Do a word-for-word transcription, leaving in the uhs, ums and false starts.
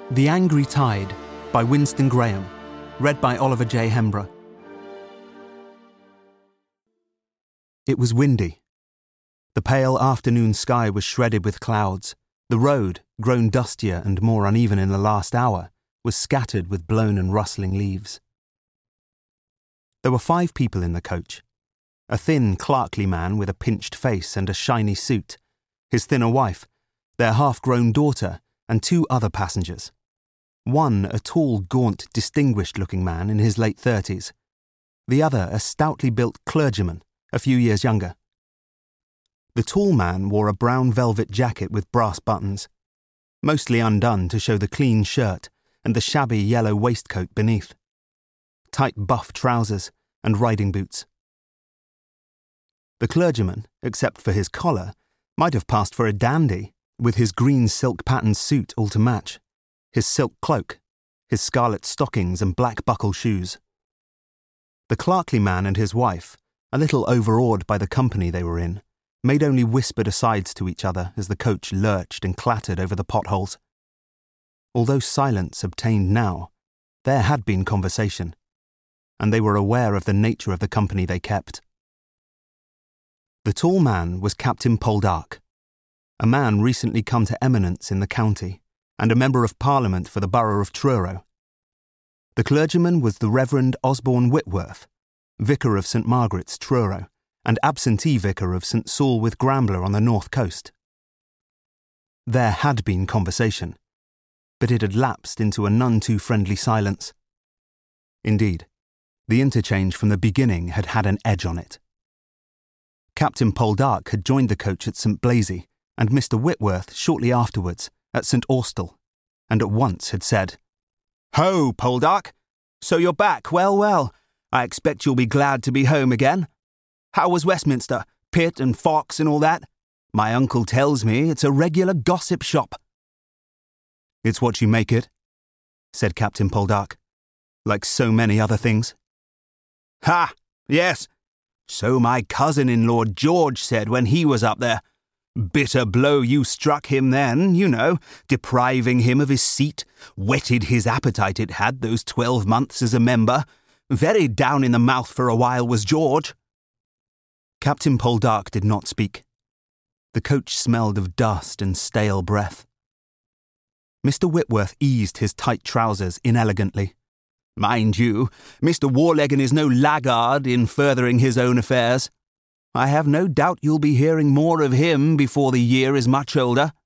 The Angry Tide by Winston Graham, read by Oliver J. Hembrough. It was windy. The pale afternoon sky was shredded with clouds. The road, grown dustier and more uneven in the last hour, was scattered with blown and rustling leaves. There were five people in the coach. A thin, clerkly man with a pinched face and a shiny suit, his thinner wife, their half-grown daughter, and two other passengers. One a tall, gaunt, distinguished-looking man in his late thirties. The other a stoutly built clergyman, a few years younger. The tall man wore a brown velvet jacket with brass buttons, mostly undone to show the clean shirt and the shabby yellow waistcoat beneath. Tight buff trousers and riding boots. The clergyman, except for his collar, might have passed for a dandy, with his green silk patterned suit all to match, his silk cloak, his scarlet stockings and black buckle shoes. The clerkly man and his wife, a little overawed by the company they were in, made only whispered asides to each other as the coach lurched and clattered over the potholes. Although silence obtained now, there had been conversation, and they were aware of the nature of the company they kept. The tall man was Captain Poldark, a man recently come to eminence in the county, and a member of Parliament for the borough of Truro. The clergyman was the Reverend Osborne Whitworth, vicar of St Margaret's, Truro, and absentee vicar of St Saul with Grambler on the north coast. There had been conversation, but it had lapsed into a none too friendly silence. Indeed, the interchange from the beginning had had an edge on it. Captain Poldark had joined the coach at St Blaise, and Mister Whitworth shortly afterwards at St Austell, and at once had said, "Ho, Poldark! So you're back, well, well. I expect you'll be glad to be home again. How was Westminster, Pitt and Fox and all that? My uncle tells me it's a regular gossip shop." "It's what you make it," said Captain Poldark, "like so many other things." "Ha! Yes. So my cousin-in-law George said when he was up there. Bitter blow you struck him then, you know, depriving him of his seat, whetted his appetite it had those twelve months as a member. Very down in the mouth for a while was George." Captain Poldark did not speak. The coach smelled of dust and stale breath. Mister Whitworth eased his tight trousers inelegantly. "Mind you, Mister Warlegan is no laggard in furthering his own affairs. I have no doubt you'll be hearing more of him before the year is much older."